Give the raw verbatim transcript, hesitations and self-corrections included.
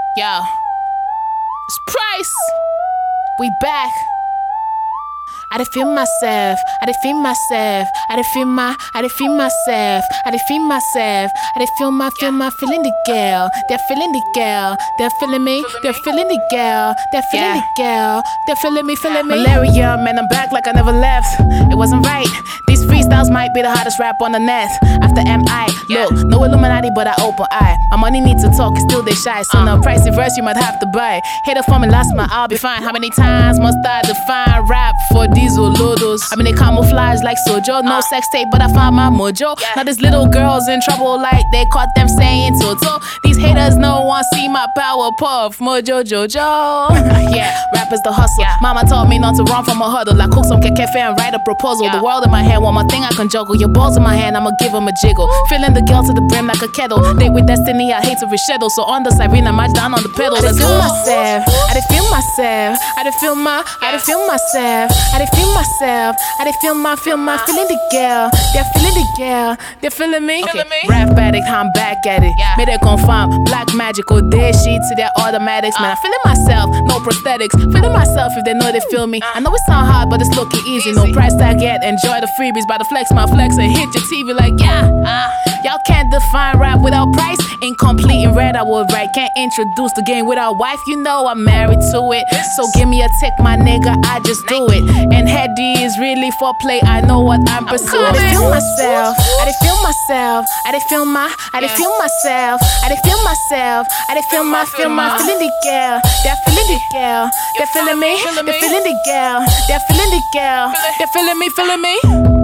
Yo, it's Price. We back. I done feel myself, I done feel myself, I done feel my, I done feel myself, I done feel myself, I done feel my, feel my, feeling the girl, they're feeling the girl, they're feeling me, they're feeling the girl, they're feeling the girl, they're feeling me, feeling me. Malaria, man, I'm back like I never left. It wasn't right. These freestyles might be the hottest rap on the net. After M I, look, no Illuminati, but I open eye. My money needs to talk, still they shy. So no pricey verse you might have to buy. Hater for me, last my, I'll be fine. How many times must I define rap for these olodos? I mean they camouflage like Sojo. No sex tape, but I found my mojo. Now these little girls in trouble like they caught them saying Toto. These haters no one see my power puff. Mojo Jojo. Yeah, rap is the hustle. Mama taught me not to run from a huddle. I cook some kekefe and write a proposal. The world in my hand, one more thing I can juggle. Your balls in my hand, I'ma give them a jiggle. Filling the girl to the brim like a kettle. Date with destiny, I hate to reschedule. So on the side, I march down on the pedal. I done feel myself, I done feel myself, I done feel my, I done feel myself, I done feel myself, I done feel my, feel my, feeling the girl, they're feeling the girl, they're feeling me. Okay. Rap addict, I'm back at it. Yeah. May they confirm black magic or dead sheet to their automatics. Man, I'm feeling myself, no prosthetics. Feeling myself if they know they feel me. I know it sound hard, but it's looking easy. No price tag yet. Enjoy the freebies by the flex, my flex and hit your T V like yeah. Uh, y'all can't define rap without price. Incomplete and red, I would write. Can't introduce the game without wife. You know I'm married to it. So give me a tick, my nigga. I just do it. And heady is really for play. I know what I'm pursuing. I done feel myself. I done feel myself. I done feel my. I done feel myself. I done feel myself. I done feel my. Feel my. Feeling the girl. They're feeling the girl. They're feeling me. They're feeling the girl. They're feeling the girl. They're feeling me. Feeling me.